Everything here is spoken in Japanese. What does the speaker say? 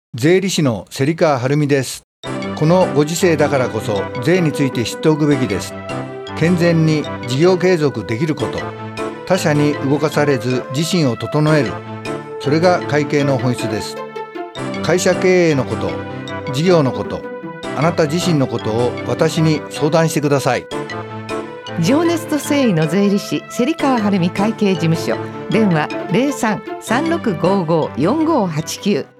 税理士の芹川はるみです。このご時世だからこそ税について知っておくべきです。健全に事業継続できること、他社に動かされず自身を整える、それが会計の本質です。会社経営のこと、事業のこと、あなた自身のことを私に相談してください。 情熱と誠意の税理士芹川はるみ会計事務所、電話03-3655-4589